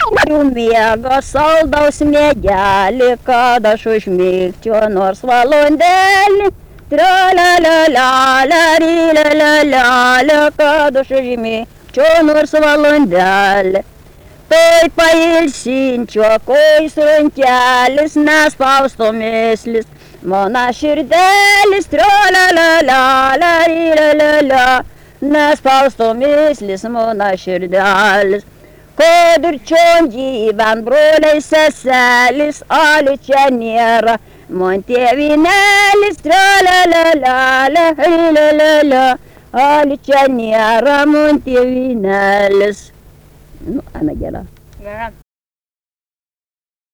Miega saldaus miegelį, kad aš užmigčiau nors valandėlį. Tra-la-la-la-la-ri-la-la-la-la, kad aš užmigčiau nors valandėlį. Tai pailsinčiau, kojus rankelis, nespaustų mislis, mano širdelis. Tra-la-la-la-la-ri-la-la-la, nespaustų mislis, mano širdelis. Kad ir čion gyven broliai seselis, ali čia nėra man tėvinelis. Tra-la-la-la-la-ri-la-la-la, ali čia nėra man tėvinelis. Nu, Ana gera. Gera.